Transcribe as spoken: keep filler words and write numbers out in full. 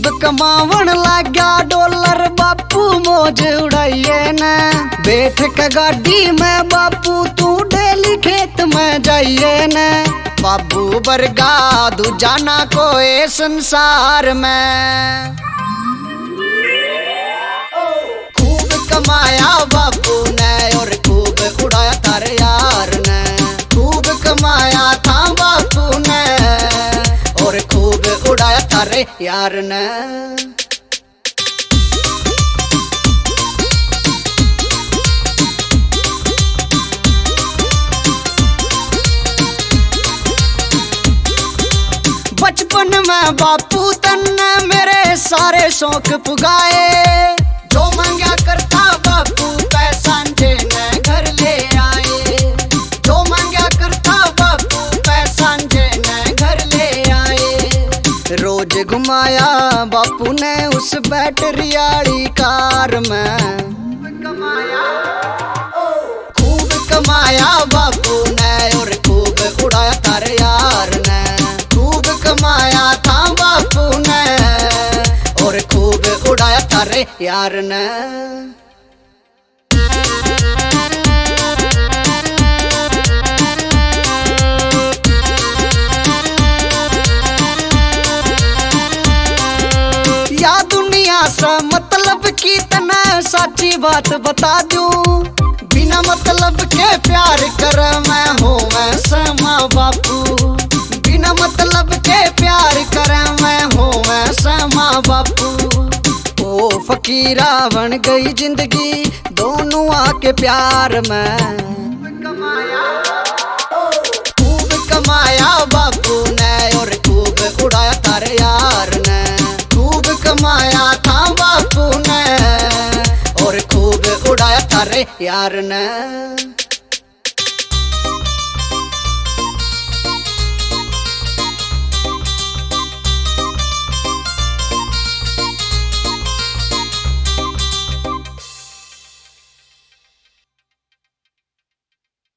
खूब कमावन लाग्या डॉलर बापू मौज उड़ाइए न। बैठ के गाड़ी में बापू तू डेली खेत में जाइए न। बाबू बरगा दूजा ना कोई संसार में। खूब कमाया बापू ने और खूब उड़ाया तारे यार ने। खूब कमाया था बापू ने और खूब उड़ाया थारे यार ने। बचपन में बापू तन्ने मेरे सारे शौक पुगाए। जो मांगा करता बापू पैसा ने घर ले आए। जो मांगा करता बापू पैसा ने घर ले आए। रोज घुमाया बापू ने उस बैटरी वाली कार में। कमाया खूब कमाया बापू ने और खूब उड़ाया तारे यार ने। खूब कमाया था बापू ने और खूब उड़ाया तारे यार ने। या दुनिया से मतलब की तना सच्ची बात बता दूं। बिना मतलब के प्यार कर मैं हूँ मैं समा बापू। बिना मतलब के प्यार कर मैं हूँ मैं समा बापू। ओ फकीरा बन गई जिंदगी दोनों आके प्यार में। कमाया खूब कमाया बापू ने और खूब उड़ाया तारे यार ने। खूब कमाया था बापू ने और खूब उड़ाया तारे यार ने।